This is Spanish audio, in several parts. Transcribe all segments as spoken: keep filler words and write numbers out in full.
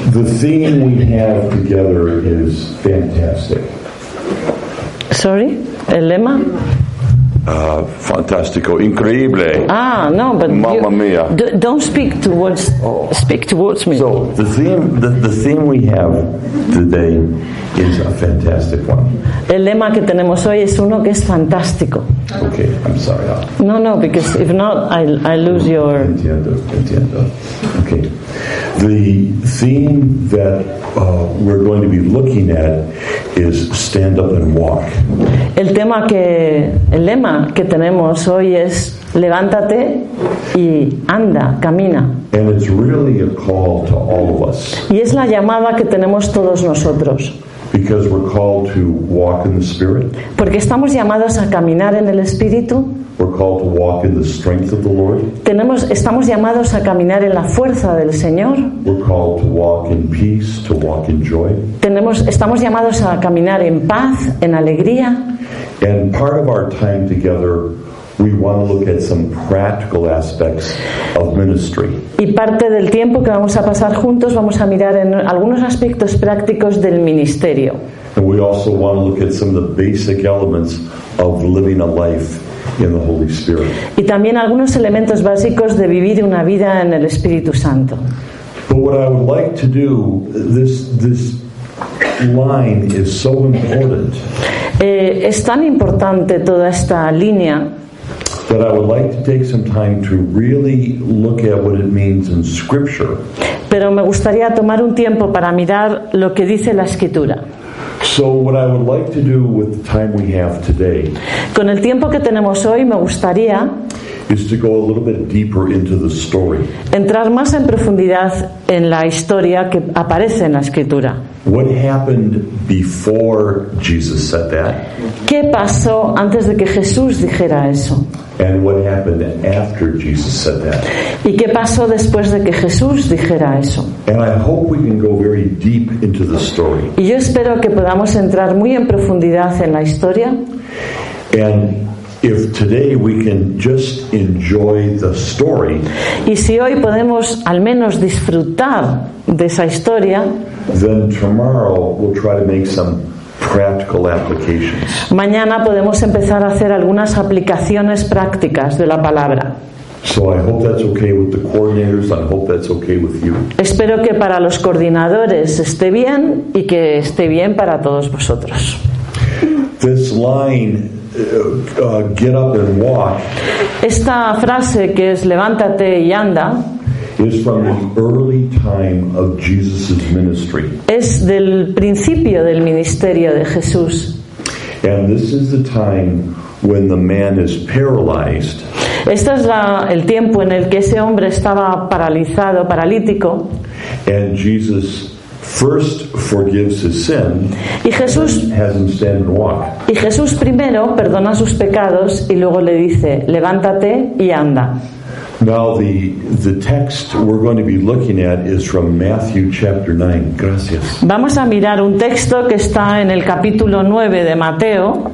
The theme we have together is fantastic. Sorry, el lema. Uh, fantástico, increíble. Ah, no, but Mamma you, mia. d- don't speak towards. Oh. Speak towards me. So the theme, the, the theme we have today is a fantastic one. El lema que tenemos hoy es uno que es fantástico. Okay, I'm sorry. I'll, No, no, because if not, I I lose your. Entiendo, entiendo. Okay. The theme that uh, we're going to be looking at is stand up and walk. El tema que, el lema que tenemos hoy es levántate y anda, camina. And it's really a call to all of us Y es la llamada que tenemos todos nosotros, because we're called to walk in the Spirit. porque estamos llamados a caminar en el Espíritu. We're called to walk in the strength of the Lord. Tenemos, estamos llamados a caminar en la fuerza del Señor. We're called to walk in peace, to walk in joy. Tenemos, estamos llamados a caminar en paz, en alegría. And part of our time together, we want to look at some practical aspects of ministry. Y parte del tiempo que vamos a pasar juntos vamos a mirar en algunos aspectos prácticos del ministerio. And we also want to look at some of the basic elements of living a life in the Holy Spirit. Y también algunos elementos básicos de vivir una vida en el Espíritu Santo. But what I would like to do, this this line is so important Eh, es tan importante toda esta línea that I would like to take some time to really look at what it means in Scripture. pero me gustaría tomar un tiempo para mirar lo que dice la Escritura. So what I would like to do with the time we have today Con el tiempo que tenemos hoy me gustaría is to go a little bit deeper into the story. entrar más en profundidad en la historia que aparece en la Escritura. What happened before Jesus said that, ¿Qué pasó antes de que Jesús dijera eso? and what happened after Jesus said that. ¿Y qué pasó después de que Jesús dijera eso? And I hope we can go very deep into the story. Y yo espero que podamos entrar muy en profundidad en la historia. And if today we can just enjoy the story, Y si hoy podemos al menos disfrutar de esa historia, then tomorrow we'll try to make some practical applications. mañana podemos empezar a hacer algunas aplicaciones prácticas de la palabra. So I hope that's okay with the coordinators. I hope that's okay with you. Espero que para los coordinadores esté bien y que esté bien para todos vosotros. This line, uh, uh, get up and walk, Esta frase que es levántate y anda is from the early time of Jesus' ministry. es del principio del ministerio de Jesús. And this is the time when the man is paralyzed. Este es la, el tiempo en el que ese hombre estaba paralizado, paralítico, And Jesus first forgives his sin, y Jesús has him stand and walk. Y Jesús primero perdona sus pecados y luego le dice, levántate y anda. Now the the text we're going to be looking at is from Matthew chapter nine. Gracias. Vamos a mirar un texto que está en el capítulo nueve de Mateo,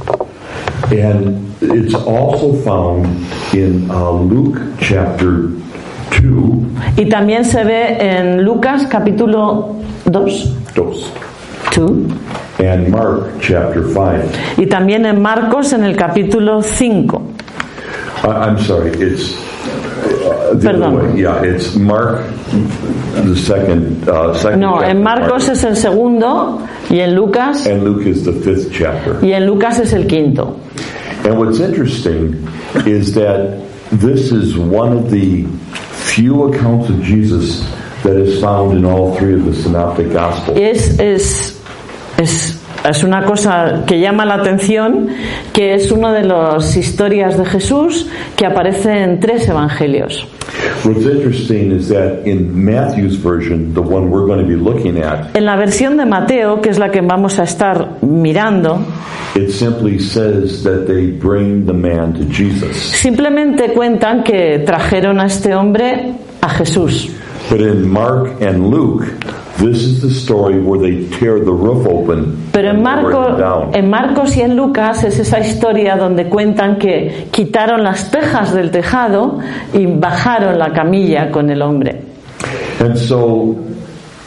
And it's also found in uh, Luke chapter two. y también se ve en Lucas capítulo dos, Dos. two, And Mark chapter five. y también en Marcos en el capítulo cinco. Uh, I'm sorry, it's uh, the Perdón. other way. Yeah, it's Mark the second. Uh, second No, chapter en of Marcos Mark. es el segundo y en Lucas And Luke is the fifth chapter. y en Lucas es el quinto. And what's interesting is that this is one of the few accounts of Jesus that is found in all three of the synoptic gospels. Es, es, es, es una cosa que llama la atención, que es una de las historias de Jesús que aparece en tres evangelios. What's interesting is that in Matthew's version, the one we're going to be looking at, En la versión de Mateo, que es la que vamos a estar mirando, it simply says that they bring the man to Jesus. simplemente cuentan que trajeron a este hombre a Jesús. But in Mark and Luke, this is the story where they tear the roof open Pero en, and break Marco, it down. en Marcos y en Lucas es esa historia donde cuentan que quitaron las tejas del tejado y bajaron la camilla con el hombre. And so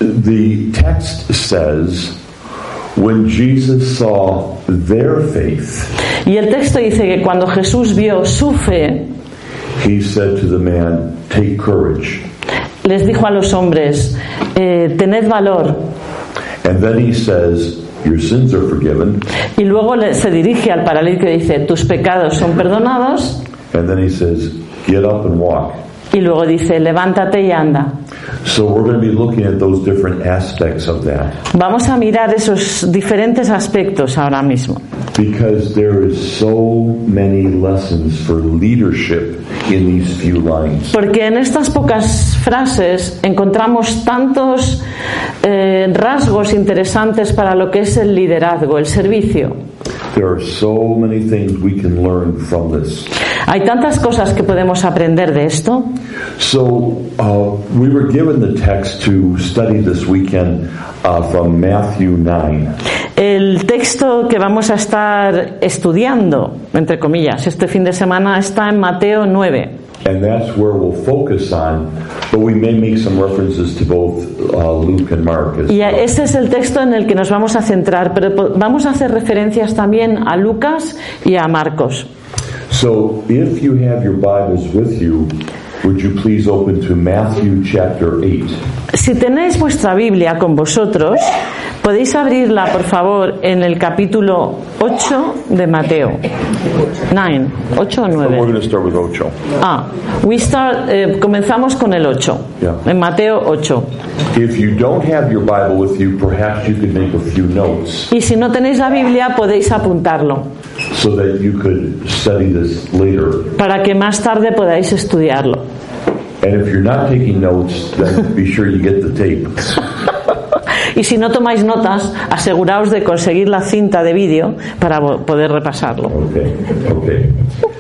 the text says, when Jesus saw their faith, Y el texto dice que cuando Jesús vio su fe, he said to the man, take courage. les dijo a los hombres, eh, tened valor. And then he says, your sins are forgiven. Y luego le- se dirige al paralítico y dice, tus pecados son perdonados. And then he says, get up and walk. Y luego dice, levántate y anda. So we're going to be looking at those different aspects of that, Vamos a mirar esos diferentes aspectos ahora mismo. because there is so many lessons for leadership in these few lines. Porque en estas pocas frases encontramos tantos eh, rasgos interesantes para lo que es el liderazgo, el servicio. There are so many things we can learn from this. Hay tantas cosas que podemos aprender de esto. So uh, we were given the text to study this weekend uh, from Matthew nine. El texto que vamos a estar estudiando, entre comillas, este fin de semana está en Mateo nueve. And that's where we'll focus on, but we may make some references to both uh, Luke and Mark as Y well. ese es el texto en el que nos vamos a centrar, pero po- vamos a hacer referencias también a Lucas y a Marcos. So if you have your Bibles with you, would you please open to Matthew chapter eight. Si tenéis vuestra Biblia con vosotros, podéis abrirla, por favor, en el capítulo ocho de Mateo. nueve, ocho o We're nueve. going to start with ocho. Ah, we start, eh, comenzamos con el ocho. Yeah. En Mateo ocho. If you don't have your Bible with you, perhaps you could make a few notes Y si no tenéis la Biblia, podéis apuntarlo, so that you could study this later. para que más tarde podáis estudiarlo. And if you're not taking notes, then be sure you get the tape. Y si no tomáis notas, aseguraos de conseguir la cinta de vídeo para vo- poder repasarlo. Okay, okay.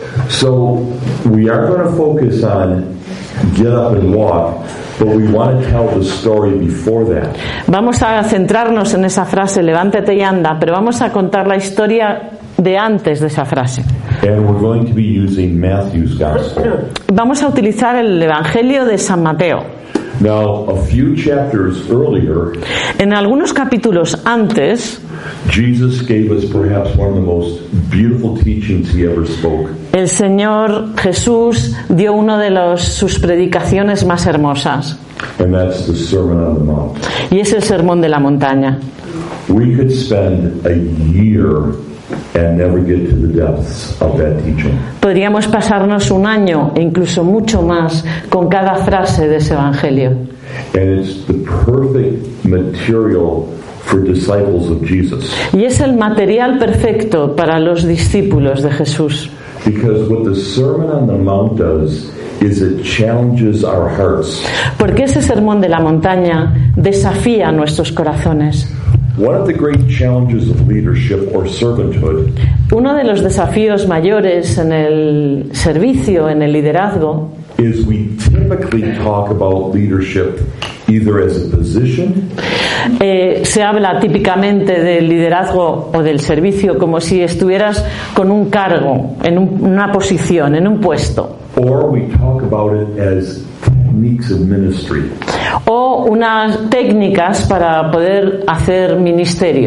So we are going to focus on get up and walk, but we want to tell the story before that. Vamos a centrarnos en esa frase, levántate y anda, pero vamos a contar la historia de antes de esa frase. And we're going to be using Matthew's Gospel. Vamos a utilizar el Evangelio de San Mateo. Now, a few chapters earlier, En algunos capítulos antes, Jesus gave us perhaps one of the most beautiful teachings he ever spoke. el Señor Jesús dio una de los, sus predicaciones más hermosas, And that's the Sermon on the Mount. y es el Sermón de la Montaña. We could spend a year and never get to the depths of that teaching. Podríamos pasarnos un año e incluso mucho más con cada frase de ese Evangelio. And it's the perfect material for disciples of Jesus. Y es el material perfecto para los discípulos de Jesús. Because what the Sermon on the Mount does is it challenges our hearts. Porque ese Sermón de la Montaña desafía nuestros corazones. One of the great challenges of leadership or servanthood Uno de los desafíos mayores en el servicio, en el liderazgo, is we typically talk about leadership either as a position eh, se habla típicamente del liderazgo o del servicio como si estuvieras con un cargo, en un- una posición, en un puesto, or we talk about it as techniques of ministry. o unas técnicas para poder hacer ministerio.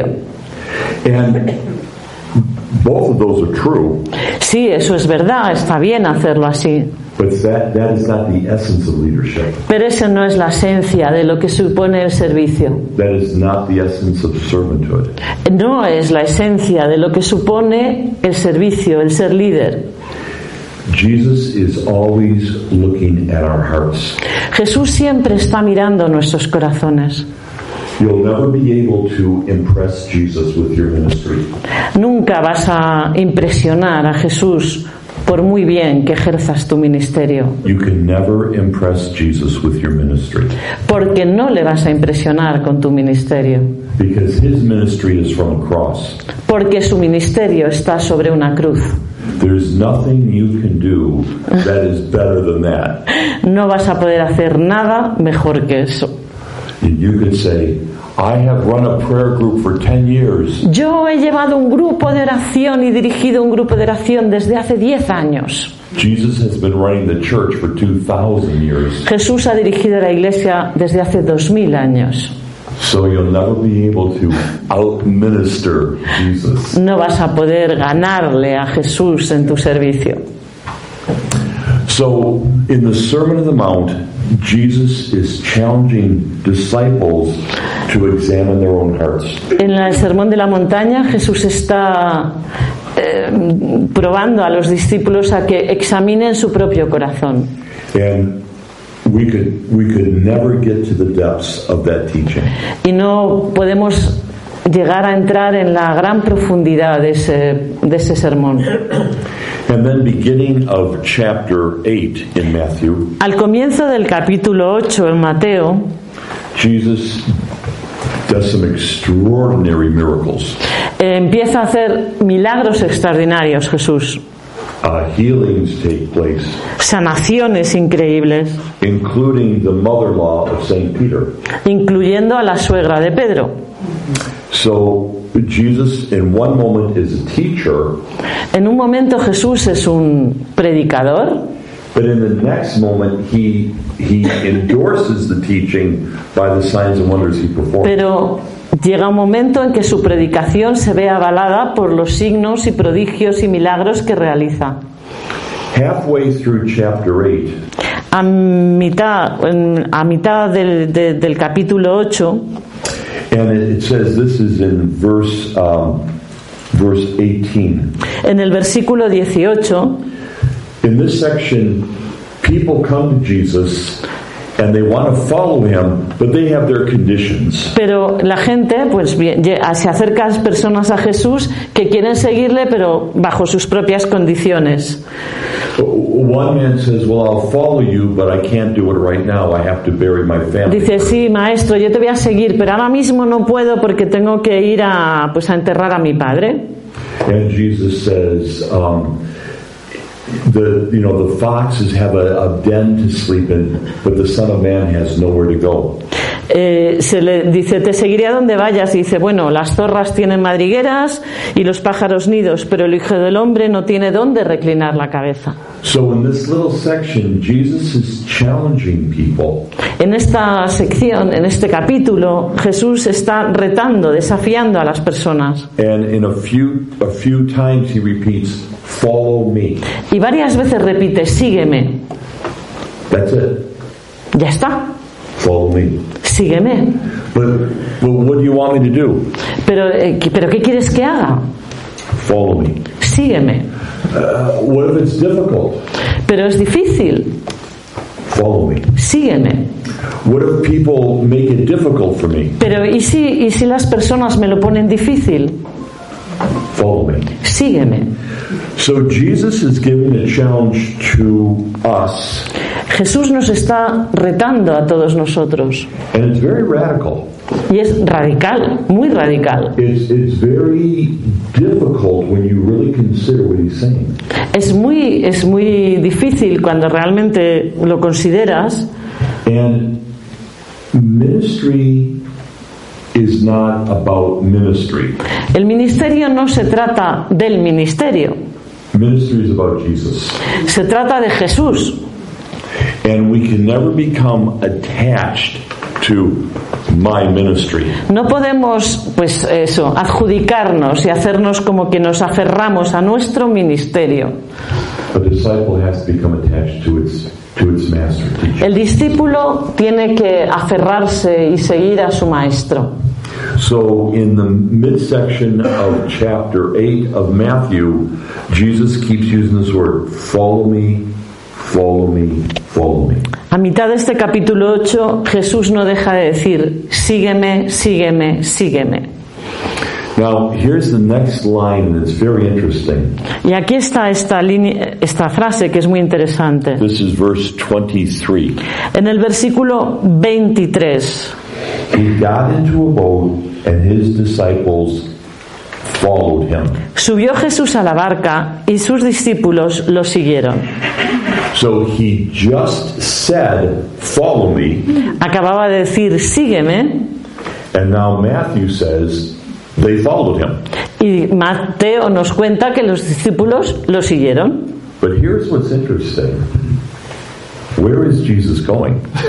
And both of those are true, Sí, eso es verdad, está bien hacerlo así, but that, that is not the essence of leadership. pero eso no es la esencia de lo que supone el servicio. That is not the essence of servanthood. No es la esencia de lo que supone el servicio, el ser líder. Jesus is always looking at our hearts. Jesús siempre está mirando nuestros corazones. You'll never be able to impress Jesus with your ministry. Nunca vas a impresionar a Jesús por muy bien que ejerzas tu ministerio, You can never impress Jesus with your ministry porque no le vas a impresionar con tu ministerio, because his ministry is from a cross. porque su ministerio está sobre una cruz. There's nothing you can do that is better than that. No vas a poder hacer nada mejor que eso. You could say, I have run a prayer group for ten years. Yo he llevado un grupo de oración y dirigido un grupo de oración desde hace diez años. Jesus has been running the church for two thousand years. Jesús ha dirigido la iglesia desde hace dos mil años. So you'll never be able to outminister Jesus. No vas a poder ganarle a Jesús en tu servicio. So in the Sermon on the Mount, Jesus is challenging disciples to examine their own hearts. En el Sermón de la Montaña, Jesús está eh, probando a los discípulos a que examinen su propio corazón. And we could we could never get to the depths of that teaching. Y no podemos llegar a entrar en la gran profundidad de ese, de ese sermón. And then beginning of chapter eight in Matthew, Al comienzo del capítulo ocho en Mateo, Jesus does some extraordinary miracles. eh, empieza a hacer milagros extraordinarios Jesús. Uh, healings take place, Sanaciones increíbles, including the mother-in-law of Saint Peter. incluyendo a la suegra de Pedro. So Jesus in one moment is a teacher, En un momento Jesús es un predicador, but in the next moment he he endorses the teaching by the signs and wonders he performs. pero llega un momento en que su predicación se ve avalada por los signos y prodigios y milagros que realiza. Halfway through chapter eight, A mitad, en- a mitad del, de- del capítulo ocho, and it, it says this is in verse um, verse eighteen. en el versículo dieciocho, In this section, people come to Jesus and they want to follow him, but they have their conditions. pero la gente pues bien, lle- se acerca a las personas a Jesús que quieren seguirle pero bajo sus propias condiciones. One man says, well, I'll follow you, but I can't do it right now. I have to bury my family. Dice, sí, maestro, yo te voy a seguir, pero ahora mismo no puedo porque tengo que ir a, pues, a enterrar a mi padre. And Jesus says, um, the you know the foxes have a, a den to sleep in, but the Son of Man has nowhere to go. Eh, se le dice, te seguiré a donde vayas. Y dice, bueno, las zorras tienen madrigueras y los pájaros nidos, pero el Hijo del Hombre no tiene dónde reclinar la cabeza. So in this little section, Jesus is challenging people. En esta sección, en este capítulo, Jesús está retando, desafiando a las personas. And in a few a few times he repeats, follow me. Y varias veces repite, sígueme. That's it. Ya está, Follow me. sígueme. But, but what do you want me to do? Pero, eh, ¿qué- ¿pero qué quieres que haga? Follow me. Sígueme. Uh, what if it's difficult? Pero es difícil, Follow me. sígueme. What if people make it difficult for me? Pero ¿y si, y si las personas me lo ponen difícil? Follow me. Sígueme. So Jesus is giving a challenge to us, Jesús nos está retando a todos nosotros. and it's very radical. Y es radical, muy radical. It's, it's very difficult when you really consider what he's saying. Es muy, es muy difícil cuando realmente lo consideras. And ministry is not about ministry. El ministerio no se trata del ministerio, Ministry is about Jesus. se trata de Jesús. And we can never become attached to my ministry. No podemos, pues eso, adjudicarnos y hacernos como que nos aferramos a nuestro ministerio. A disciple has to become attached to its to its master teacher. El discípulo tiene que aferrarse y seguir a su maestro. So in the midsection of chapter eight of Matthew, Jesus keeps using this word, follow me, follow me, follow me. A mitad de este capítulo ocho, Jesús no deja de decir, sígueme, sígueme, sígueme. Now, here's the next line that's very interesting. Y aquí está esta, línea, esta frase que es muy interesante. This is verse twenty-three. En el versículo veintitrés, He got into a boat and his disciples followed him. subió Jesús a la barca y sus discípulos lo siguieron. So he just said, follow me, Acababa de decir, sígueme, and now Matthew says they followed him. y Mateo nos cuenta que los discípulos lo siguieron. But here's what's interesting. Where is Jesus going?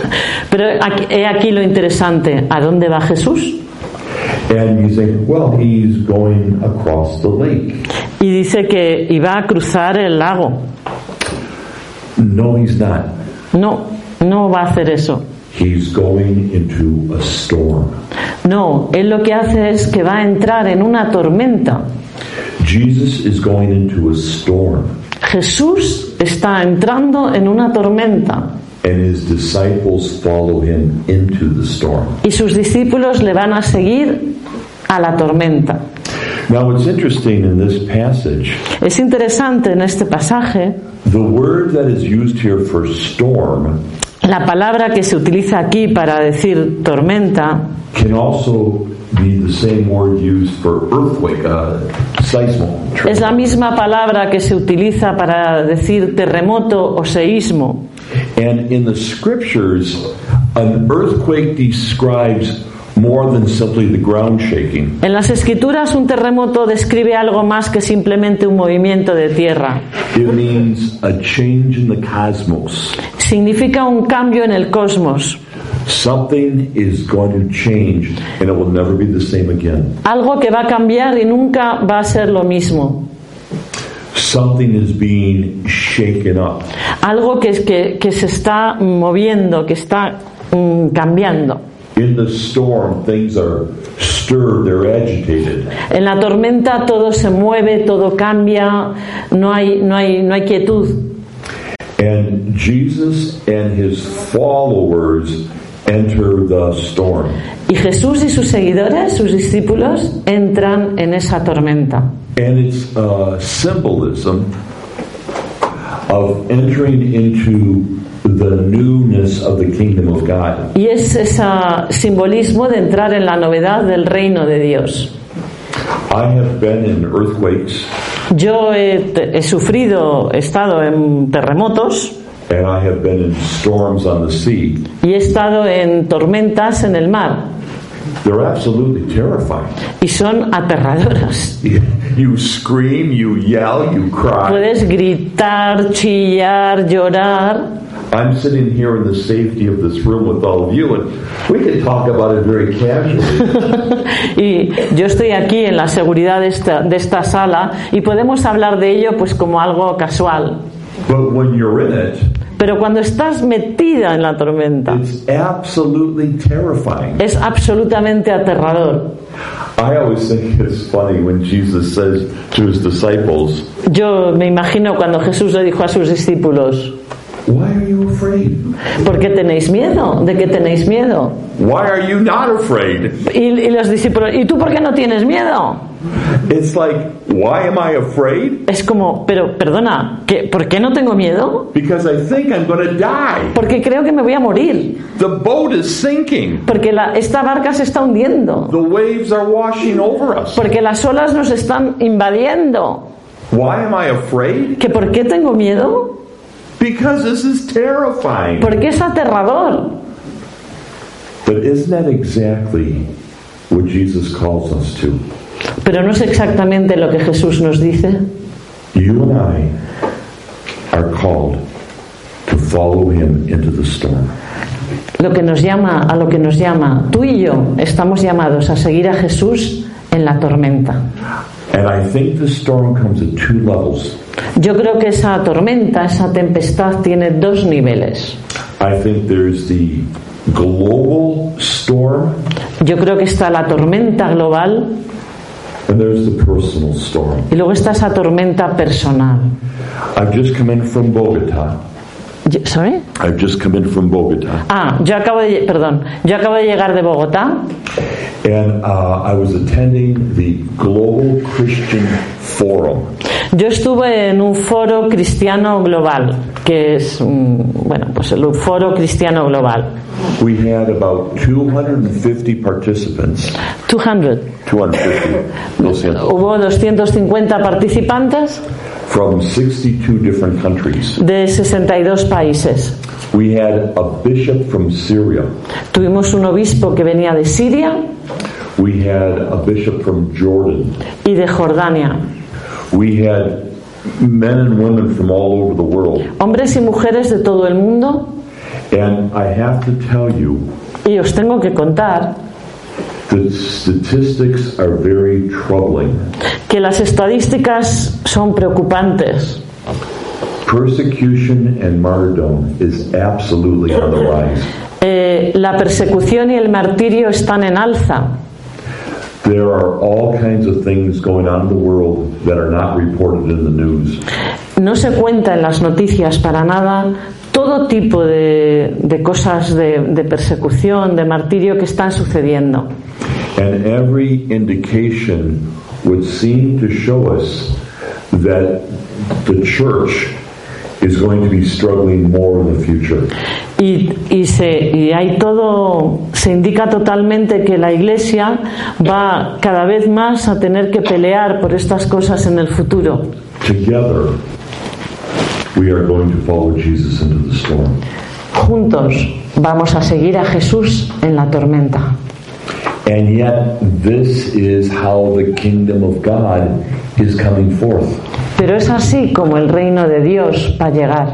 Pero aquí, he aquí lo interesante, ¿a dónde va Jesús? And you say, well, he's going across the lake. Y dice que iba a cruzar el lago. No, he's not. No, no va a hacer eso. He's going into a storm. No, él lo que hace es que va a entrar en una tormenta. Jesus is going into a storm. Jesús está entrando en una tormenta. And his disciples follow him into the storm. Y sus discípulos le van a seguir a la tormenta. Now what's interesting in this passage, Es interesante en este pasaje, the word that is used here for storm la palabra que se utiliza aquí para decir tormenta can also be the same word used for earthquake, uh, seismo. es la misma palabra que se utiliza para decir terremoto o seísmo. And in the scriptures, an earthquake describes more than simply the ground shaking. En las escrituras un terremoto describe algo más que simplemente un movimiento de tierra. It means a change in the cosmos. Significa un cambio en el cosmos. Something is going to change and it will never be the same again. Algo que va a cambiar y nunca va a ser lo mismo. Something is being shaken up. Algo que, que, que se está moviendo, que está mm, cambiando. In the storm, things are stirred, they're agitated. En la tormenta todo se mueve, todo cambia, no hay, no hay, no hay quietud. And Jesus and his followers enter the storm. Y Jesús y sus seguidores, sus discípulos, entran en esa tormenta. And it's a symbolism of entering into the newness of the kingdom of God. Y es ese simbolismo de entrar en la novedad del reino de Dios. I have been in earthquakes. Yo he, he sufrido, he estado en terremotos. And I have been in storms on the sea. Y he estado en tormentas en el mar. They're absolutely terrifying. Y son aterradoras. You scream, you yell, you cry. Puedes gritar, chillar, llorar. I'm sitting here in the safety of this room with all of you, and we can talk about it very casually. Y yo estoy aquí en la seguridad de esta, de esta sala y podemos hablar de ello pues como algo casual. But when you're in it, pero cuando estás metida en la tormenta, it's absolutely terrifying. Es absolutamente aterrador. I always think it's funny when Jesus says to his disciples, Yo me imagino cuando Jesús le dijo a sus discípulos, Why are you afraid? ¿por qué tenéis miedo? ¿De qué tenéis miedo? Why are you not afraid? Y, y los discípulos, ¿y tú por qué no tienes miedo? It's like, why am I afraid? Es como, pero perdona, ¿qué, ¿por qué no tengo miedo? Because I think I'm going to die. Porque creo que me voy a morir. The boat is sinking. Porque la, esta barca se está hundiendo. The waves are washing over us. Porque las olas nos están invadiendo. Why am I afraid? ¿Que por qué tengo miedo? Because this is terrifying. Porque es aterrador. But isn't that exactly what Jesus calls us to? Pero no es exactamente lo que Jesús nos dice. You and I are called to follow him into the storm. Lo que nos llama, a lo que nos llama, tú y yo estamos llamados a seguir a Jesús en la tormenta. And I think the storm comes at two levels. Yo creo que esa tormenta, esa tempestad tiene dos niveles. I think there's the global storm. Yo creo que está la tormenta global. And there's the personal storm. Y luego está esa tormenta personal. I've just come in from Bogotá. Yo, ¿Sorry? I've just come in from Bogotá. Ah, yo acabo de, perdón, yo acabo de llegar de Bogotá. And uh, I was attending the Global Christian Forum. Yo estuve en un foro cristiano global, que es, un, bueno, pues el foro cristiano global. We had about two hundred fifty participants. two hundred. two hundred fifty. doscientos. Hubo doscientos cincuenta participantes. From sixty-two different countries. De sesenta y dos países. We had a bishop from Syria. Tuvimos un obispo que venía de Siria. We had a bishop from Jordan. Y de Jordania. We had men and women from all over the world. Hombres y mujeres de todo el mundo. And I have to tell you, Y os tengo que contar the statistics are very troubling. que las estadísticas son preocupantes. Persecution and martyrdom is absolutely on the rise. Eh, la persecución y el martirio están en alza. There are all kinds of things going on in the world that are not reported in the news. No se cuenta en las noticias para nada todo tipo de, de cosas de, de persecución, de martirio que están sucediendo. And every indication would seem to show us that the church is going to be struggling more in the future. Y, y, se, y hay todo, se indica totalmente que la Iglesia va cada vez más a tener que pelear por estas cosas en el futuro. Together, we are going to follow Jesus into the storm. Juntos vamos a seguir a Jesús en la tormenta. And yet, this is how the kingdom of God is coming forth. Pero es así como el reino de Dios va a llegar.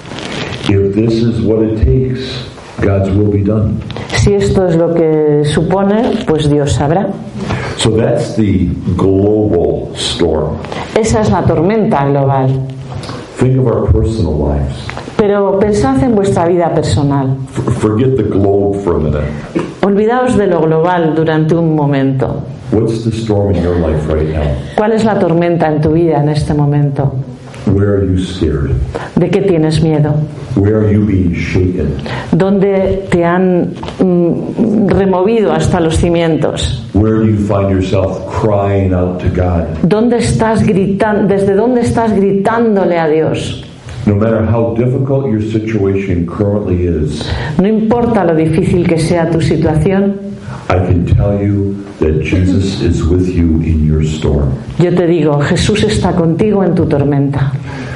If this is what it takes, God's will be done. Si esto es lo que supone, pues Dios sabrá. So that's the global storm. Esa es la tormenta global. Think of our personal lives. Pero pensad en vuestra vida personal. F- forget the globe for a minute. Olvidaos de lo global durante un momento. What's the storm in your life right now? ¿Cuál es la tormenta en tu vida en este momento? Where are you scared? ¿De qué tienes miedo? Where are you being shaken? ¿Dónde te han mm, removido hasta los cimientos? Where do you find yourself crying out to God? ¿Dónde estás gritando? ¿Desde dónde estás gritándole a Dios? No matter how difficult your situation currently is, No importa lo difícil que sea tu situación, I can tell you that Jesus is with you in your storm. yo te digo, Jesús está contigo en tu tormenta.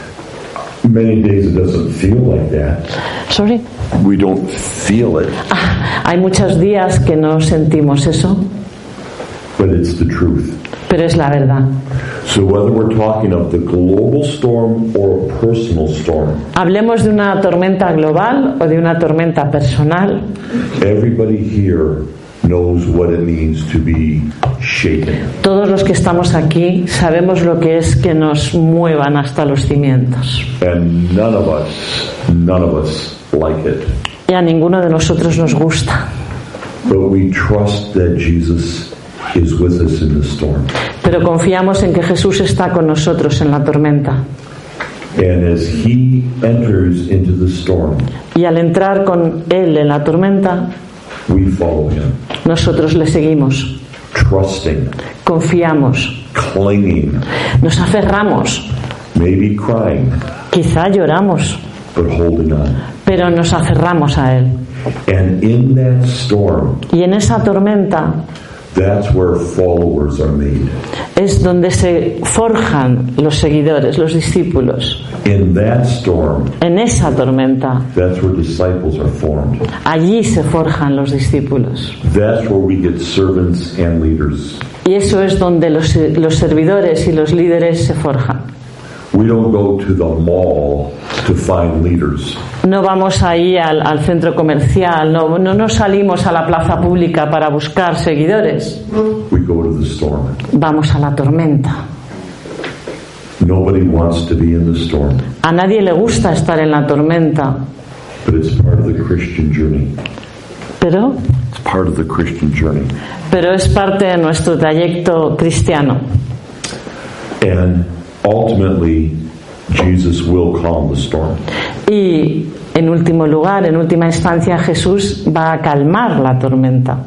Many days it doesn't feel like that. Sorry. We don't feel it. Ah, hay muchos días que no sentimos eso, But it's the truth. pero es la verdad. So whether we're talking of the global storm or a personal storm, Hablemos de una tormenta global o de una tormenta personal, everybody here knows what it means to be shaken. todos los que estamos aquí sabemos lo que es que nos muevan hasta los cimientos. And none of us, none of us like it. Y a ninguno de nosotros nos gusta. But we trust that Jesus is with us in the storm. Pero confiamos en que Jesús está con nosotros en la tormenta. And as he enters into the storm, Y al entrar con Él en la tormenta, we follow him, nosotros le seguimos, trusting, confiamos, clinging, nos aferramos, maybe crying, quizá lloramos, but holding on. pero nos aferramos a Él. And in that storm, Y en esa tormenta that's where followers are made. es donde se forjan los seguidores, los discípulos. In that storm, En esa tormenta, that's where disciples are formed. allí se forjan los discípulos. That's where we get servants and leaders. Y eso es donde los, los servidores y los líderes se forjan. We don't go to the mall to find leaders. No vamos ahí al, al centro comercial, no, no nos salimos a la plaza pública para buscar seguidores. We go to the storm. Vamos a la tormenta. Nobody wants to be in the storm, A nadie le gusta estar en la tormenta, but it's part of the Christian journey. pero, It's part of the Christian journey. pero es parte de nuestro trayecto cristiano. And ultimately, Jesus will calm the storm. Y en último lugar, en última instancia, Jesús va a calmar la tormenta.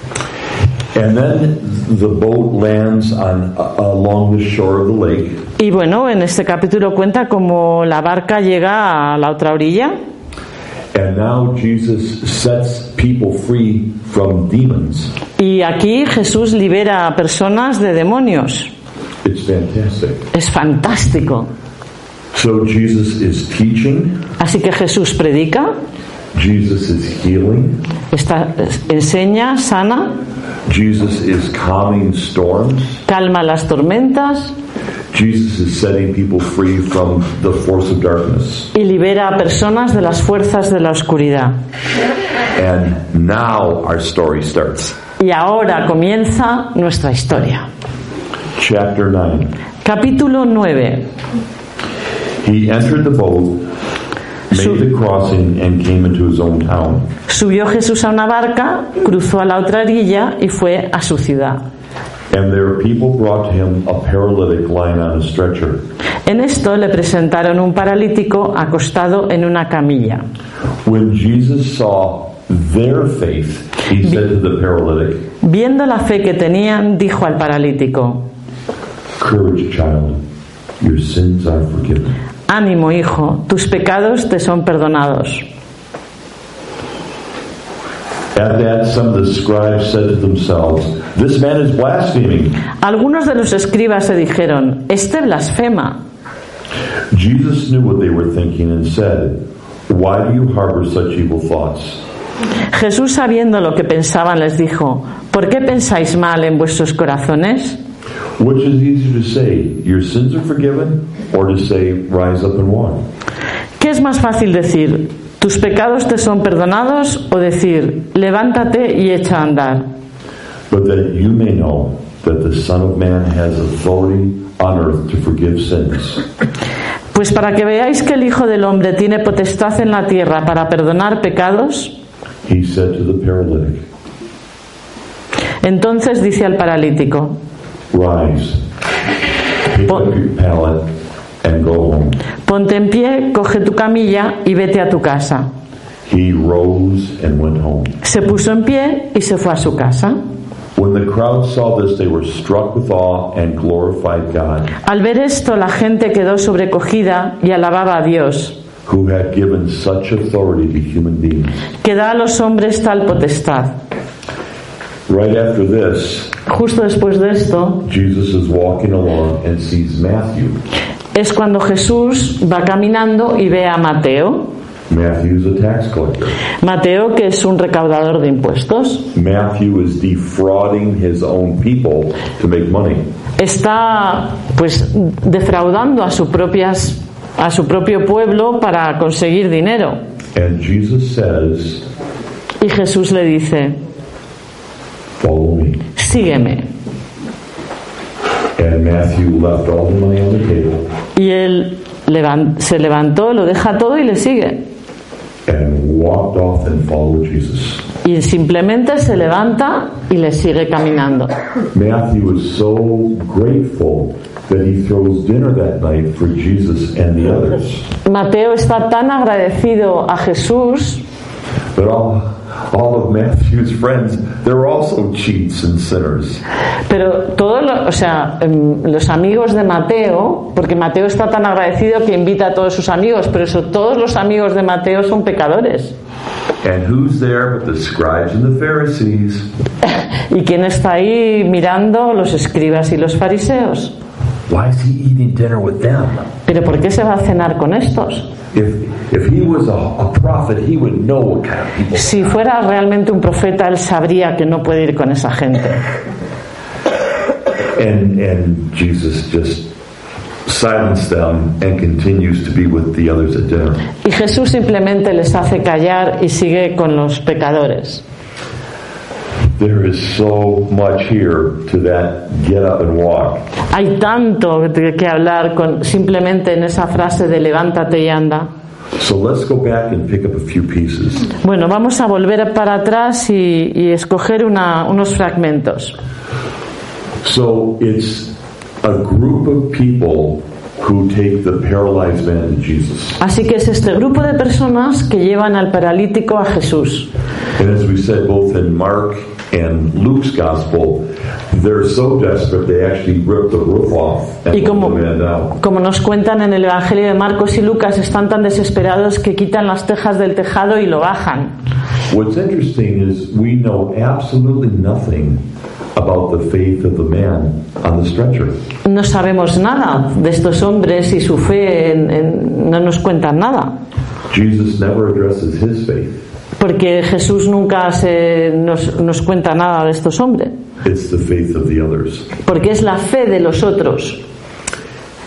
And then the boat lands on uh, along the shore of the lake. Y bueno, en este capítulo cuenta cómo la barca llega a la otra orilla. And now Jesus sets people free from demons. Y aquí Jesús libera a personas de demonios. It's fantastic. Es fantástico. So Jesus is teaching, Así que Jesús predica, Jesus is healing, está, enseña, sana, Jesus is calming storms, calma las tormentas, Jesus is setting people free from the force of darkness. Y libera a personas de las fuerzas de la oscuridad. And now our story starts. Y ahora comienza nuestra historia. Chapter nine. Capítulo nueve. He entered the boat, made the crossing, and came into his own town. Subió Jesús a una barca, cruzó a la otra orilla y fue a su ciudad. And there people brought to him a paralytic lying on a stretcher. En esto le presentaron un paralítico acostado en una camilla. When Jesus saw their faith, he said to the paralytic, Viendo la fe que tenían, dijo al paralítico, "Courage, child, your sins are forgiven." Ánimo, hijo, tus pecados te son perdonados. At that, some of the scribes said to themselves, "This man is blaspheming." Algunos de los escribas se dijeron, este blasfema. Jesus knew what they were thinking and said, "Why do you harbor such evil thoughts?" Jesús, sabiendo lo que pensaban, les dijo, ¿por qué pensáis mal en vuestros corazones? Which is easier to say, "Your sins are forgiven," or to say, "Rise up and walk"? ¿Qué es más fácil decir, tus pecados te son perdonados, o decir, levántate y echa a andar? But that you may know that the Son of Man has authority on earth to forgive sins. Pues para que veáis que el Hijo del Hombre tiene potestad en la tierra para perdonar pecados, He said to the paralytic, entonces dice al paralítico, "Rise, pick up your pallet, and go home." ponte en pie, coge tu camilla y vete a tu casa. He rose and went home. Se puso en pie y se fue a su casa. When the crowd saw this, they were struck with awe and glorified God, Al ver esto, la gente quedó sobrecogida y alababa a Dios, who had given such authority to human beings. que da a los hombres tal potestad. Right after this, Justo después de esto, Jesus is walking along and sees Matthew. es cuando Jesús va caminando y ve a Mateo. Matthew's a tax collector. Mateo, que es un recaudador de impuestos, Matthew is defrauding his own people to make money. está pues defraudando a, sus propias, a su propio pueblo para conseguir dinero. And Jesus says, Y Jesús le dice, "Follow me." sígueme. And Matthew left all the money on the table Y él levan- se levantó, lo deja todo y le sigue. and walked off and followed Jesus. Y simplemente se levanta y le sigue caminando. Matthew is so grateful that he throws dinner that night for Jesus and the others. Mateo está tan agradecido a Jesús But all, all of Matthew's friends, they're also cheats and sinners. Pero todos los, o sea, em, los amigos de Mateo, porque Mateo está tan agradecido que invita a todos sus amigos, pero eso, todos los amigos de Mateo son pecadores. And who's there but the scribes and the Pharisees? ¿Y quién está ahí mirando? Los escribas y los fariseos. Why is he eating dinner with them? ¿Pero por qué se va a cenar con estos? If if he was a, a prophet, he would know what kind of people. Si fuera realmente un profeta, él sabría que no puede ir con esa gente. And and Jesus just silenced them and continues to be with the others at dinner. Y Jesús simplemente les hace callar y sigue con los pecadores. There is so much here to that get up and walk. Hay tanto de que hablar con simplemente en esa frase de levántate y anda. So let's go back and pick up a few pieces. Bueno, vamos a volver para atrás y, y escoger una, unos fragmentos. So it's a group of people who take the paralyzed man to Jesus. Así que es este grupo de personas que llevan al paralítico a Jesús. And as we said, both in Mark and Luke's gospel, they're so desperate they actually rip the roof off and Y let como, the man down. como nos cuentan en el Evangelio de Marcos y Lucas, están tan desesperados que quitan las tejas del tejado y lo bajan. What's interesting is we know absolutely nothing about the faith of the man on the stretcher. No sabemos nada de estos hombres y su fe, en, en, no nos cuentan nada. Jesus never addresses his faith. Porque Jesús nunca se, nos, nos cuenta nada de estos hombres. It's the faith of the others. Porque es la fe de los otros.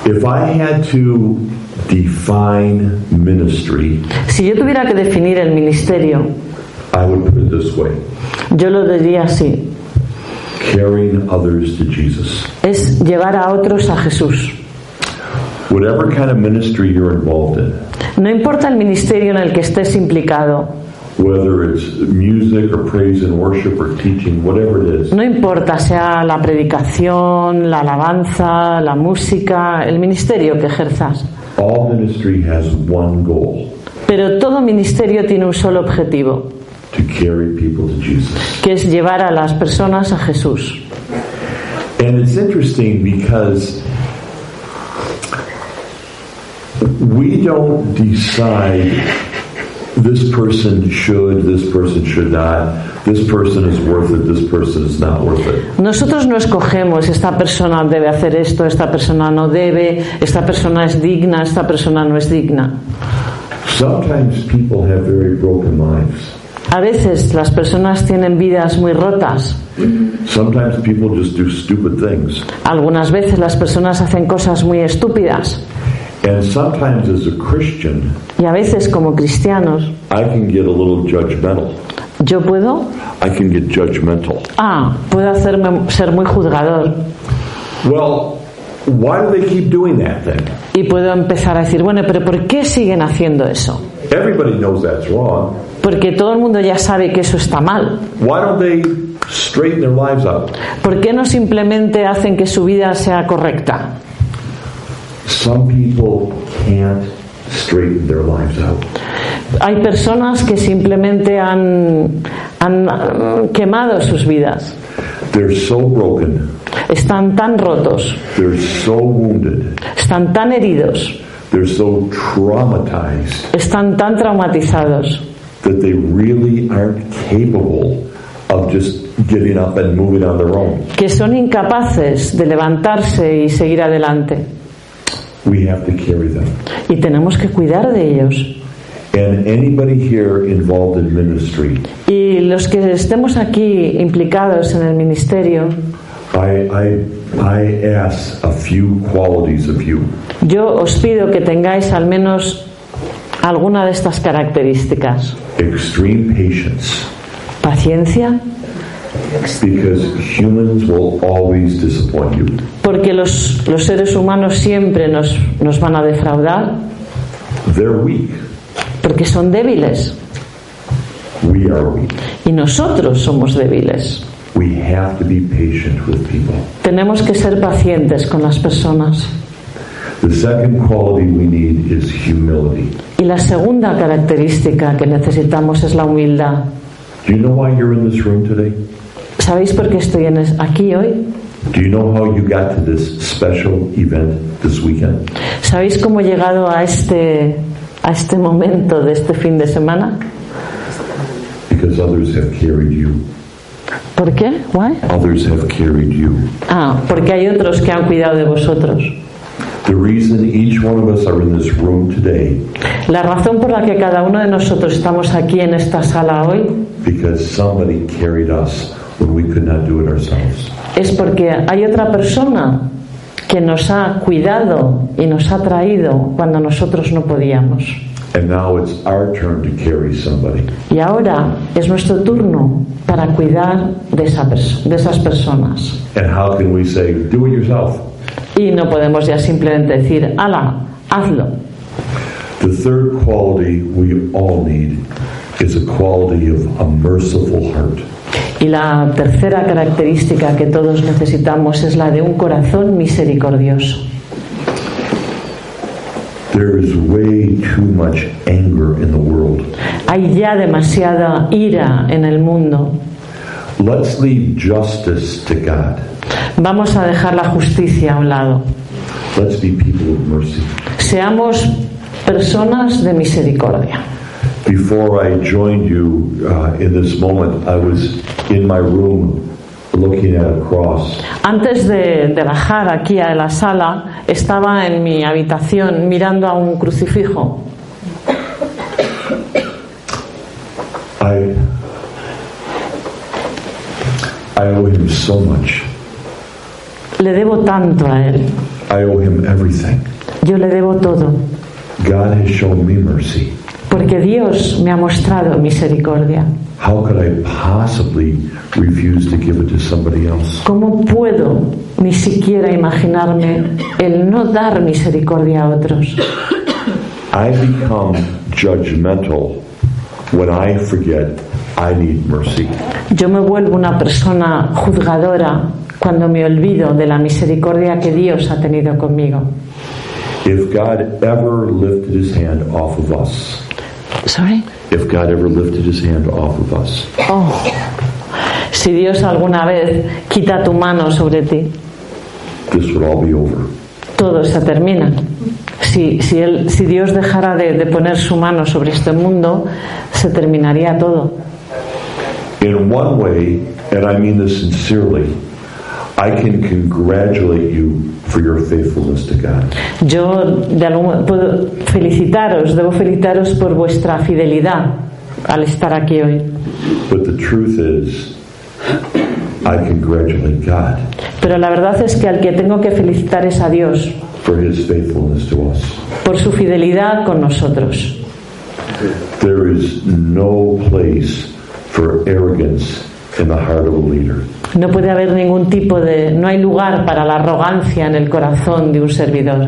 If I had to define ministry, Si yo tuviera que definir el ministerio, I would put it this way: yo lo diría así. carrying others to Jesus. Es llevar a otros a Jesús. Whatever kind of ministry you're involved in, No importa el ministerio en el que estés implicado, whether it's music or praise and worship or teaching, whatever it is, no importa sea la predicación, la alabanza, la música, el ministerio que ejerzas, all ministry has one goal: pero todo ministerio tiene un solo objetivo, to carry people to Jesus. que es llevar a las personas a Jesús. And it's interesting because we don't decide this person should, this person should not, this person is worth it, this person is not worth it. Nosotros no escogemos esta persona debe hacer esto, esta persona no debe, esta persona es digna, esta persona no es digna. Sometimes people have very broken lives. A veces las personas tienen vidas muy rotas. Sometimes people just do stupid things. Algunas veces las personas hacen cosas muy estúpidas. And sometimes as a Christian, Y a veces como cristianos, I can get a little judgmental. yo puedo, I can get judgmental. ah, puedo hacerme ser muy juzgador. Well, why do they keep doing that then? Y puedo empezar a decir, bueno, pero ¿por qué siguen haciendo eso? Everybody knows that's wrong. Porque todo el mundo ya sabe que eso está mal. Why don't they straighten their lives out? ¿Por qué no simplemente hacen que su vida sea correcta? Some people can't straighten their lives out. Hay personas que simplemente han, han uh, quemado sus vidas. They're so broken. Están tan rotos, They're so wounded. están tan heridos, They're so traumatized están tan traumatizados that they really aren't capable of just getting up and moving on their own. que son incapaces de levantarse y seguir adelante. We have to carry them. Y tenemos que cuidar de ellos. And anybody here involved in ministry, Y los que estemos aquí implicados en el ministerio, I, I, I ask a few qualities of you. yo os pido que tengáis al menos alguna de estas características. Extreme patience, Paciencia, because humans will always disappoint you. porque los, los seres humanos siempre nos, nos van a defraudar, They're weak. porque son débiles. We are weak. Y nosotros somos débiles. We have to be patient with people. Tenemos que ser pacientes con las personas. The second quality we need is humility. Y la segunda característica que necesitamos es la humildad. Do you know why you're in this room today? ¿Sabéis por qué estoy en es- aquí hoy? Do you know how you got to this special event this weekend? ¿Sabéis cómo he llegado a este, a este momento de este fin de semana? Because others have carried you. ¿Por qué? Why? Others have carried you. Ah, porque hay otros que han cuidado de vosotros. The reason each one of us are in this room today, La razón por la que cada uno de nosotros estamos aquí en esta sala hoy because somebody carried us when we could not do it ourselves. es porque hay otra persona que nos ha cuidado y nos ha traído cuando nosotros no podíamos. And now it's our turn to carry somebody. Y ahora es nuestro turno para cuidar de, esa pers- de esas personas. And how can we say, do it yourself? Y no podemos ya simplemente decir, ala, hazlo. The third quality we all need is a quality of a merciful heart. Y la tercera característica que todos necesitamos es la de un corazón misericordioso. There is way too much anger in the world. Hay ya demasiada ira en el mundo. Let's leave justice to God. Vamos a dejar la justicia a un lado. Let's be people of mercy. Seamos personas de misericordia. Before I joined you uh, in this moment, I was in my room looking at a cross. Antes de, de bajar aquí a la sala, estaba en mi habitación mirando a un crucifijo. I, I owe him so much. Le debo tanto a él. I owe him everything. Yo le debo todo, God has shown me mercy. porque Dios me ha mostrado misericordia. How could I possibly refuse to give it to somebody else? ¿Cómo puedo ni siquiera imaginarme el no dar misericordia a otros? I become judgmental when I forget I need mercy. Yo me vuelvo una persona juzgadora cuando me olvido de la misericordia que Dios ha tenido conmigo. If God ever lifted his hand off of us, Sorry? if God ever lifted his hand off of us, Oh, si Dios alguna vez quita tu mano sobre ti, this would all be over. todo se termina. Si, si, él, si Dios dejara de, de poner su mano sobre este mundo, se terminaría todo. In one way, and I mean this sincerely, I can congratulate you for your faithfulness to God. Yo de algún, puedo felicitaros, debo felicitaros por vuestra fidelidad al estar aquí hoy. But the truth is, I congratulate God Pero la verdad es que al que tengo que felicitar es a Dios for his faithfulness to us. por su fidelidad con nosotros. There is no place for arrogance in the heart of a leader. No puede haber ningún tipo de, no hay lugar para la arrogancia en el corazón de un servidor.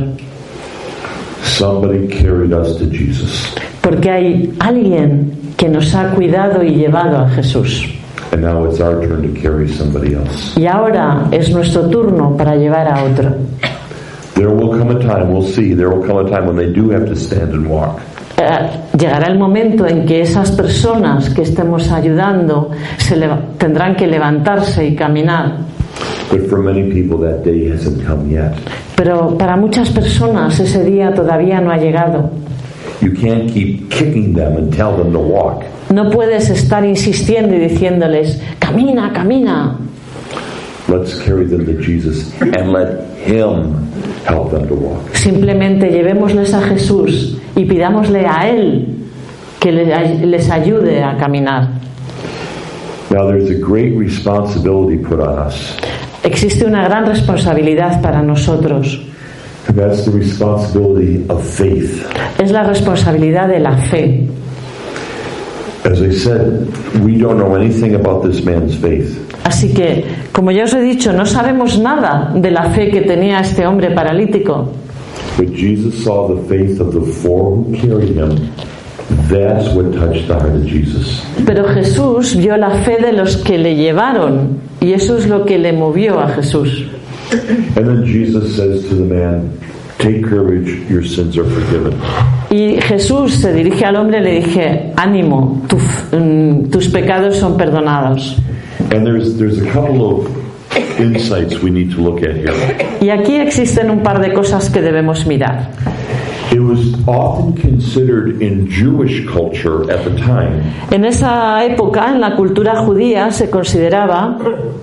Somebody carried us to Jesus, Porque hay alguien que nos ha cuidado y llevado a Jesús. and now it's our turn to carry somebody else. Y ahora es nuestro turno para llevar a otro. There will come a time, we'll see, there will come a time when they do have to stand and walk. Eh, llegará el momento en que esas personas que estemos ayudando se leva- tendrán que levantarse y caminar. But for many people that day hasn't come yet. Pero para muchas personas ese día todavía no ha llegado. You can't keep kicking them and tell them to walk. No puedes estar insistiendo y diciéndoles, camina, camina. Let's carry them to Jesus and let him help them to walk. Simplemente llevémosles a Jesús y pidámosle a Él que le- les ayude a caminar. Now there's a great responsibility put on us. Existe una gran responsabilidad para nosotros. And that's the responsibility of faith. Es la responsabilidad de la fe. As I said, we don't know anything about this man's faith. Así que, como ya os he dicho, no sabemos nada de la fe que tenía este hombre paralítico. But Jesus saw the faith of the four who carried him. That's what touched the heart of Jesus. Pero Jesús vio la fe de los que le llevaron y eso es lo que le movió a Jesús. And then Jesus says to the man, take courage, your sins are forgiven. Y Jesús se dirige al hombre y le dije, ánimo, tu- mm, tus pecados son perdonados. And there's there's a couple of insights we need to look at here. Y aquí existen un par de cosas que debemos mirar. It was often considered in Jewish culture at the time En esa época, en la cultura judía, se consideraba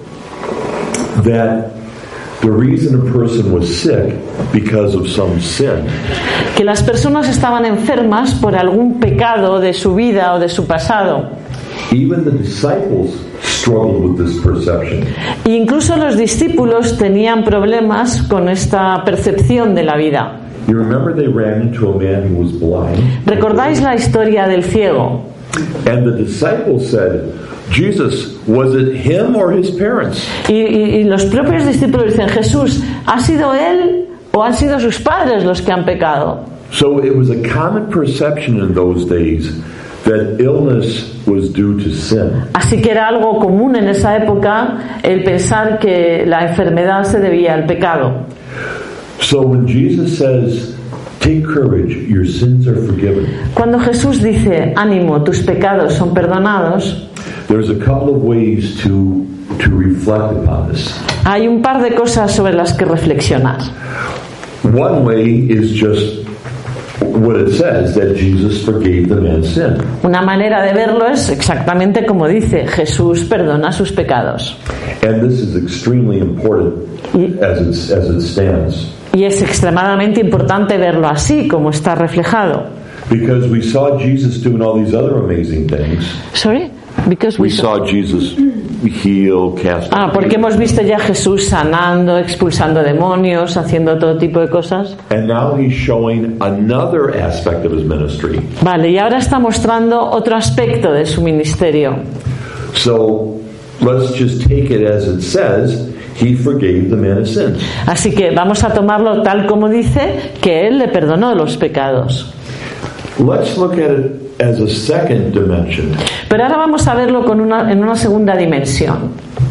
that the reason a person was sick because of some sin que las personas estaban enfermas por algún pecado de su vida o de su pasado. even the disciples struggled with this perception. E incluso los discípulos tenían problemas con esta percepción de la vida. You remember they ran into a man who was blind, ¿Recordáis la historia del ciego? and the disciples said, Jesus, was it him or his parents? Y, y- y los propios discípulos dicen, Jesús, ¿ha sido él o han sido sus padres los que han pecado? So it was a common perception in those days that illness was due to sin. Así que era algo común en esa época el pensar que la enfermedad se debía al pecado. So when Jesus says, take courage, your sins are forgiven, Cuando Jesús dice, ánimo, tus pecados son perdonados, there's a couple of ways to to reflect upon this. hay un par de cosas sobre las que reflexionar. One way is just what it says, that Jesus forgave the man's sin. Una manera de verlo es exactamente como dice, Jesús perdona sus pecados. And this is extremely important as it, as it stands. Y es extremadamente importante verlo así, como está reflejado. Because we saw Jesus doing all these other amazing things, Sorry? Because We we saw- saw Jesus heal, cast Ah, out porque demons. hemos visto ya a Jesús sanando, expulsando demonios, haciendo todo tipo de cosas. And now he's showing another aspect of his ministry. Vale, y ahora está mostrando otro aspecto de su ministerio. So let's just take it as it says. He forgave the man his sins. Así que vamos a tomarlo tal como dice, que Él le perdonó los pecados. Let's look at it as a second dimension. Pero ahora vamos a verlo con una, en una segunda dimensión.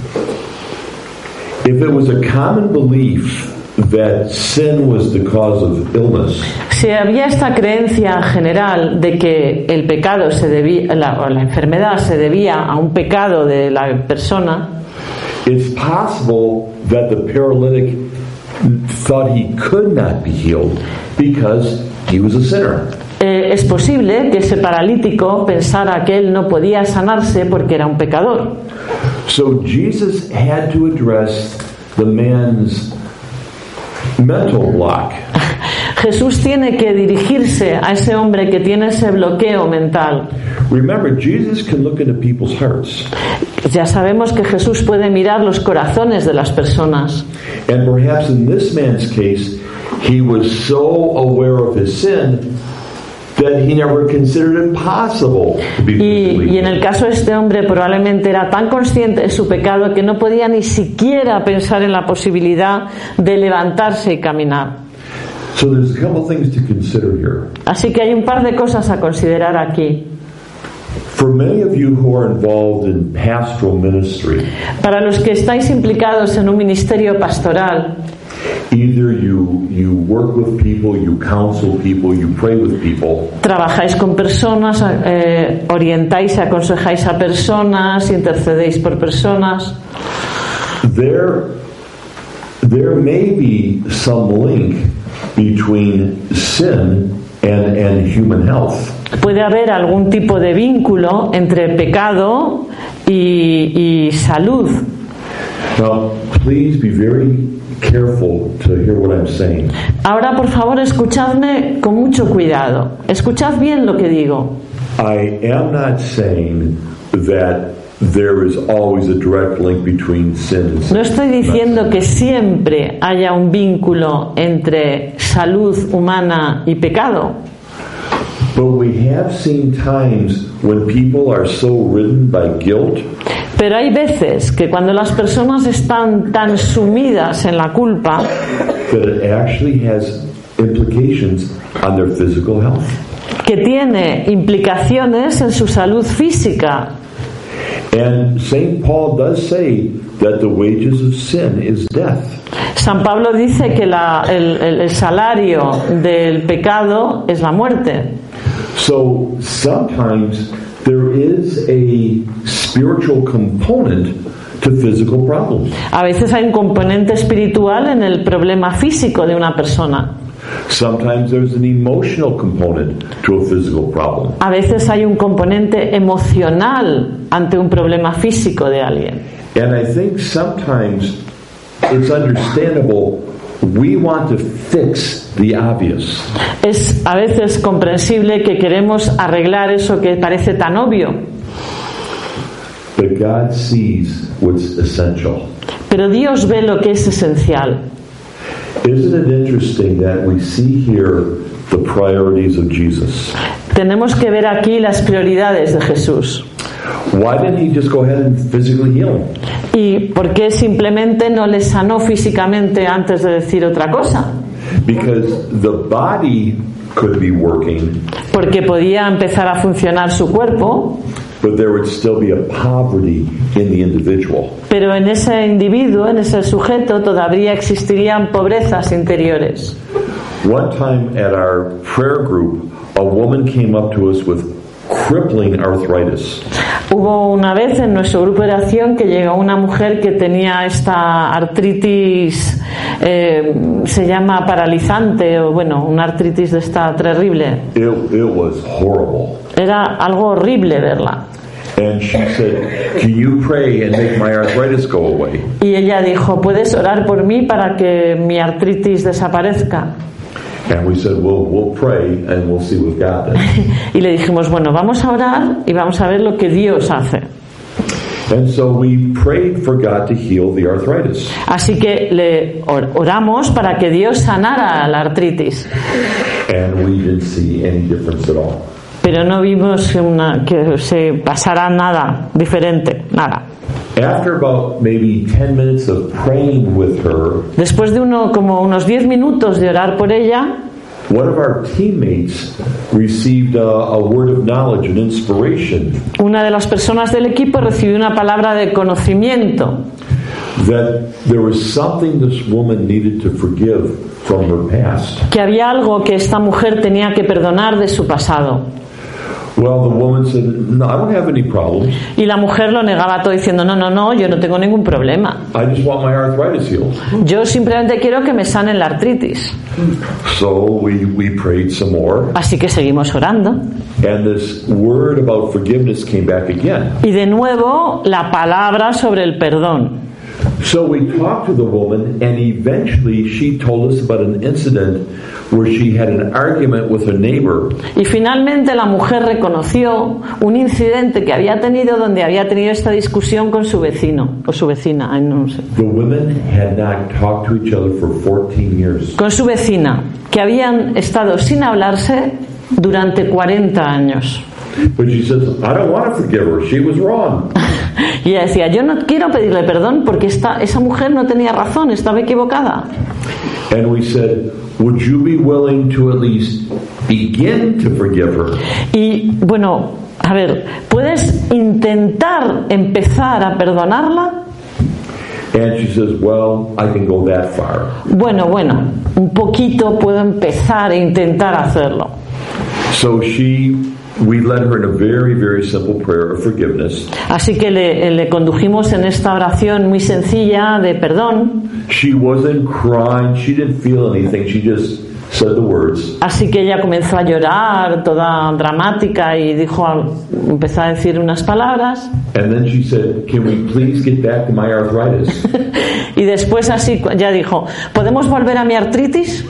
If it was a common belief that sin was the cause of illness, Si había esta creencia general de que el pecado se debía, la, o la enfermedad se debía a un pecado de la persona, it's possible that the paralytic thought he could not be healed because he was a sinner. eh, es posible que ese paralítico pensara que él no podía sanarse porque era un pecador. So Jesus had to address the man's mental block. Jesús tiene que dirigirse a ese hombre que tiene ese bloqueo mental. Remember, Jesus can look into people's hearts. Ya sabemos que Jesús puede mirar los corazones de las personas. And perhaps in this man's case, he was so aware of his sin that he never considered it possible to be Y, physically y en el healed. caso de este hombre probablemente era tan consciente de su pecado que no podía ni siquiera pensar en la posibilidad de levantarse y caminar. So there's a couple things to consider here. Así que hay un par de cosas a considerar aquí. For many of you who are involved in pastoral ministry, Para los que estáis implicados en un ministerio pastoral, either you you work with people, you counsel people, you pray with people, trabajáis con personas, eh, orientáis y aconsejáis a personas, intercedéis por personas. there there may be some link between sin and and human health. Puede haber algún tipo de vínculo entre pecado y, y salud. Now, please be very careful to hear what I'm saying. Ahora, por favor, escuchadme con mucho cuidado. Escuchad bien lo que digo. I am not saying that there is always a direct link between sin and No estoy diciendo que siempre haya un vínculo entre salud humana y pecado, But we have seen times when people are so ridden by guilt pero hay veces que cuando las personas están tan sumidas en la culpa that it actually has implications on their physical health. que tiene implicaciones en su salud física. And Saint Paul does say that the wages of sin is death. San Pablo dice que la- el, el- el salario del pecado es la muerte. So sometimes there is a spiritual component to physical problems. A veces hay un componente espiritual en el problema físico de una persona. Sometimes there's an emotional component to a physical problem. A veces hay un componente emocional ante un problema físico de alguien. And I think sometimes it's understandable we want to fix the obvious. Es a veces comprensible que queremos arreglar eso que parece tan obvio, But God sees what's essential. pero Dios ve lo que es esencial. Isn't it interesting that we see here the priorities of Jesus? Tenemos que ver aquí las prioridades de Jesús. Why didn't he just go ahead and physically heal him? ¿Y por qué simplemente no le sanó físicamente antes de decir otra cosa? Because the body could be working, Porque podía empezar a funcionar su cuerpo, but there would still be a poverty in the individual. pero en ese individuo, en ese sujeto, todavía existirían pobrezas interiores. One time at our prayer group, a woman came up to us with crippling arthritis. Hubo una vez en nuestro grupo de oración que llegó una mujer que tenía esta artritis, eh, se llama paralizante, o bueno, una artritis de esta terrible. It, it was horrible. Era algo horrible verla. And she said, "Can you pray and make my arthritis go away?" Y ella dijo, ¿puedes orar por mí para que mi artritis desaparezca? And we said, "We'll we'll pray and we'll see what God does." Y le dijimos, bueno, vamos a orar y vamos a ver lo que Dios hace. And so we prayed for God to heal the arthritis. Así que le or- oramos para que Dios sanara la artritis. And we didn't see any difference at all. Pero no vimos una, que se pasara nada diferente, nada. After about maybe ten minutes of praying with her, Después de uno, como unos diez minutos de orar por ella, one of our teammates received a, a word of knowledge and inspiration una de las personas del equipo recibió una palabra de conocimiento, that there was something this woman needed to forgive from her past. que había algo que esta mujer tenía que perdonar de su pasado. Well, the woman said, no, I don't have any problems. Y la mujer lo negaba todo diciendo, no, no, no, yo no tengo ningún problema. I just want my arthritis healed. Yo simplemente quiero que me sanen la artritis. So we, we prayed some more, Así que seguimos orando. and this word about forgiveness came back again. Y de nuevo, la palabra sobre el perdón. So we talked to the woman, and eventually she told us about an incident where she had an argument with a neighbor. Y finalmente la mujer reconoció un incidente que había tenido donde había tenido esta discusión con su vecino o su vecina, ay, no sé. The women had not talked to each other for fourteen years. Con su vecina, que habían estado sin hablarse durante cuarenta años. But she says, I don't want to forgive her. She was wrong. Y ella decía, yo no quiero pedirle perdón porque esta, esa mujer no tenía razón, estaba equivocada. And we said, would you be willing to at least begin to forgive her? Y bueno, a ver, ¿puedes intentar empezar a perdonarla? And she says, well, I can go that far. Bueno, bueno, un poquito puedo empezar e intentar hacerlo. So she, we led her in a very, very simple prayer of forgiveness. Así que le, le condujimos en esta oración muy sencilla de perdón. She wasn't crying. She didn't feel anything. She just said the words. Así que ella comenzó a llorar, toda dramática, y dijo, empezó a decir unas palabras. And then she said, can we please get back to my arthritis? Y después así ya dijo, ¿podemos volver a mi artritis?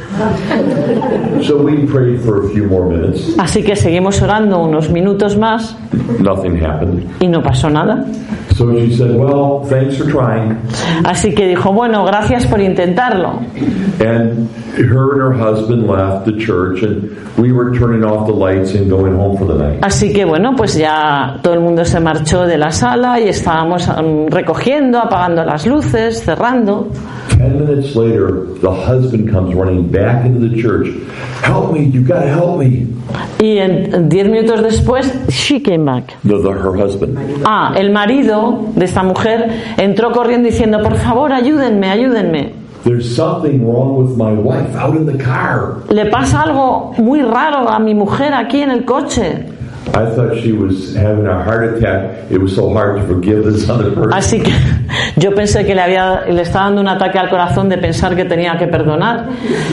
So we prayed for a few more minutes. Así que seguimos orando unos minutos más Nothing happened. y no pasó nada. So she said, well, thanks for trying. Así que dijo, bueno, gracias por intentarlo. And her and her husband left the church, and we were turning off the lights and going home for the night. Así que bueno, pues ya todo el mundo se marchó de la sala y estábamos um, recogiendo, apagando las luces, cerrando. Ten minutes later, the husband comes running back into the church. Help me, you gotta help me. Y en diez minutos después, she came back. The, the, her husband. Ah, el marido de esta mujer entró corriendo diciendo, por favor, ayúdenme, ayúdenme. There's something wrong with my wife out in the car. Le pasa algo muy raro a mi mujer aquí en el coche. I thought she was having a heart attack. It was so hard to forgive this other person. Así que yo pensé que le había le estaba dando un ataque al corazón de pensar que tenía que perdonar.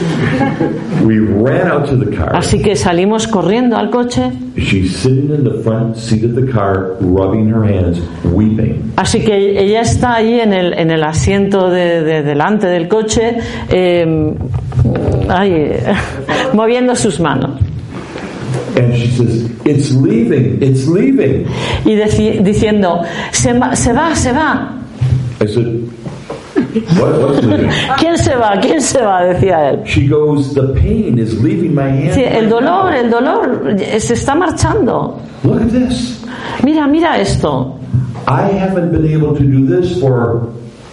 We ran out to the car. Así que salimos corriendo al coche. She's sitting in the front seat of the car, rubbing her hands, weeping. Así que ella está ahí en el en el asiento de, de delante del coche, eh, ay, moviendo sus manos. And she says, it's leaving, it's leaving. Y deci- diciendo, se va, se va, se va. I said, what, what's leaving? ¿Quién se va? ¿Quién se va? Decía él. She goes, the pain is leaving my hand. Sí, el right dolor, now. el dolor se está marchando. Look at this. Mira, mira esto. I haven't been able to do this for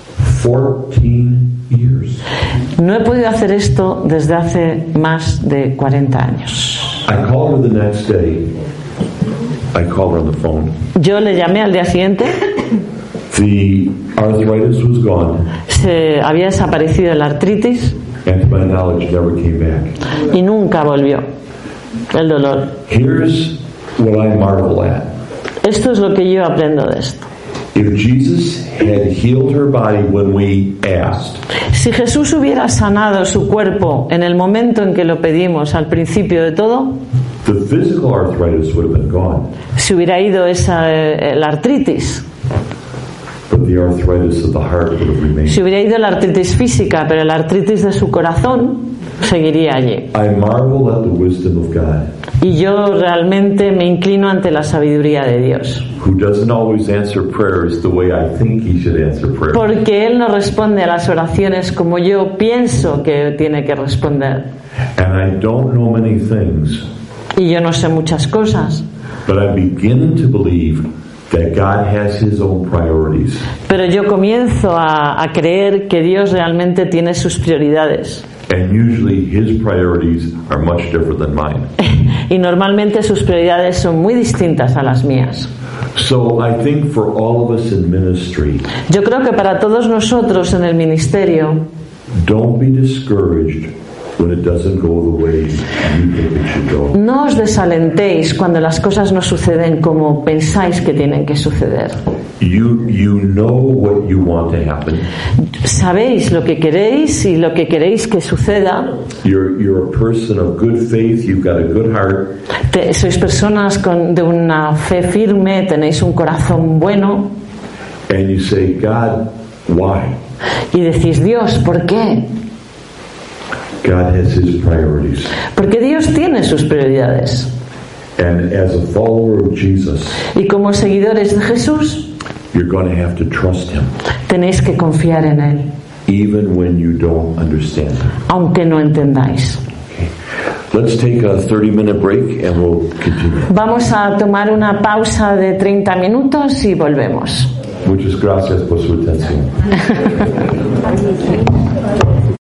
fourteen years. No he podido hacer esto desde hace más de cuarenta años. I called her the next day. I called her on the phone. Yo le llamé al día siguiente, The arthritis was gone, se había desaparecido la artritis and to my knowledge, never came back. y nunca volvió el dolor. Here's what I marvel at. Esto es lo que yo aprendo de esto. If Jesus had healed her body when we asked, Si Jesús hubiera sanado su cuerpo en el momento en que lo pedimos, al principio de todo, the physical arthritis would have been gone, se hubiera ido esa, eh, la artritis. but the arthritis of the heart would have remained. Se hubiera ido la artritis física, pero la artritis de su corazón seguiría allí. I marvel at the wisdom of God. Y yo realmente me inclino ante la sabiduría de Dios. Who doesn't always answer prayers the way I think he should answer prayers. Porque Él no responde a las oraciones como yo pienso que tiene que responder. And I don't know many things. Y yo no sé muchas cosas. But I'm beginning to believe that God has his own priorities. Pero yo comienzo a, a creer que Dios realmente tiene sus prioridades. And usually his priorities are much different than mine. Y normalmente sus prioridades son muy distintas a las mías. So I think for all of us in ministry, Yo creo que para todos nosotros en el ministerio, don't be discouraged when it doesn't go the way you think it should go. no os desalentéis cuando las cosas no suceden como pensáis que tienen que suceder. You you know what you want to happen. Sabéis lo que queréis y lo que queréis que suceda. You're you're a person of good faith. You've got a good heart. Te- sois personas con, de una fe firme, tenéis un corazón bueno And you say, God, why? y decís, Dios, ¿por qué? God has his priorities. Porque Dios tiene sus prioridades. And as a follower of Jesus, Y como seguidores de Jesús, you're going to have to trust him, tenéis que confiar en Él, even when you don't understand him. aunque no entendáis. Let's take a thirty minute break and we'll continue. Vamos a tomar una pausa de treinta minutos y volvemos. Muchas gracias por su atención.